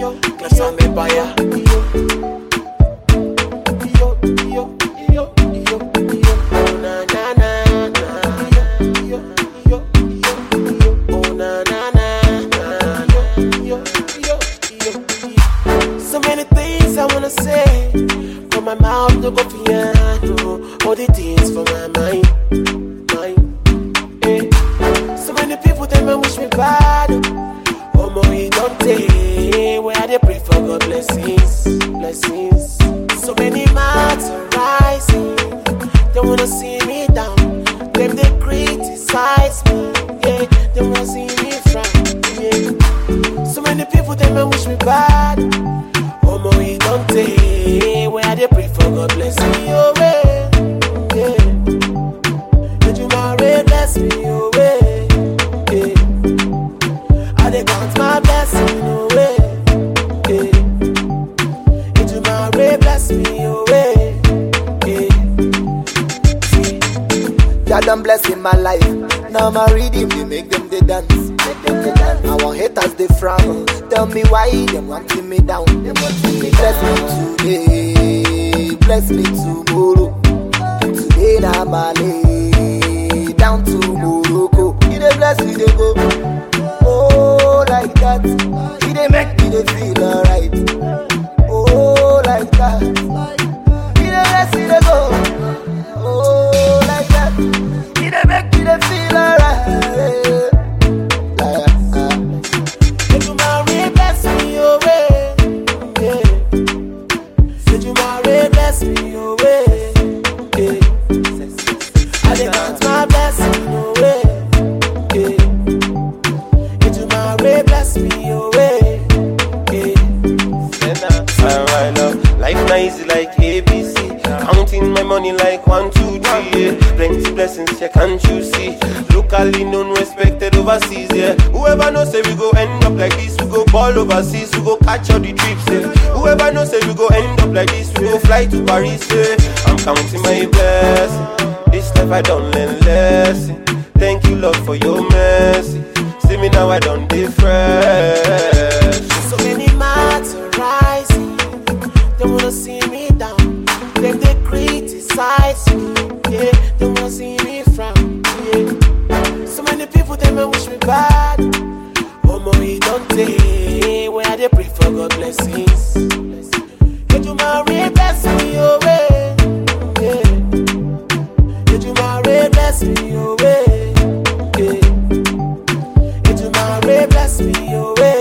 Cause I'm a buyer. Oh na na na na. Oh na na na na. So many things I wanna say, but my mouth no go piano. All the things for my mind. So many people they may wish me bad. Oh my, don't take where they pray for God blessings. So many mouths are rising. They wanna see me down. Them they criticize me. Yeah, they wanna see me frown. Yeah. So many people they may wish me bad. Oh my, don't take where they pray for God bless me. Oh yeah. Did you marry bless me? Oh yeah. I count my blessing away. Into my way, bless me away. God done blessing my life. Now my reading they make them they dance. I want haters they frown. Tell me why they wanting me down. Bless me today, bless me tomorrow. Today na Malay, down to Morocco. You they bless me they go. Oh, like that. He dey make me dey feel alright. Oh, like that. He dey let me dey go. Oh, like that. He dey make me dey feel alright. Did you marry bless me away? Did you marry bless me away? I dey count my blessing away. Bless me away. Alright, love. Life not easy like ABC. Counting my money like 1, 2, 3. Yeah. Plenty blessings, yeah, can't you see? Locally known, respected overseas. Yeah. Whoever knows say we go end up like this, we go ball overseas, we go catch all the trips. Yeah. Whoever knows say we go end up like this, we go fly to Paris. Yeah. I'm counting my blessings. This life I don't learn lesson. Thank you, Lord, for your mercy. See me now, I don't different. So many mouths are rising. They wanna see me down. Them they criticize me. Yeah, they wanna see me frown. Yeah. So many people they may wish me bad. Oh my, don't take where they pray for God blessings. Did you marry bless me away? Yeah. Did you marry bless me away? Bless me away.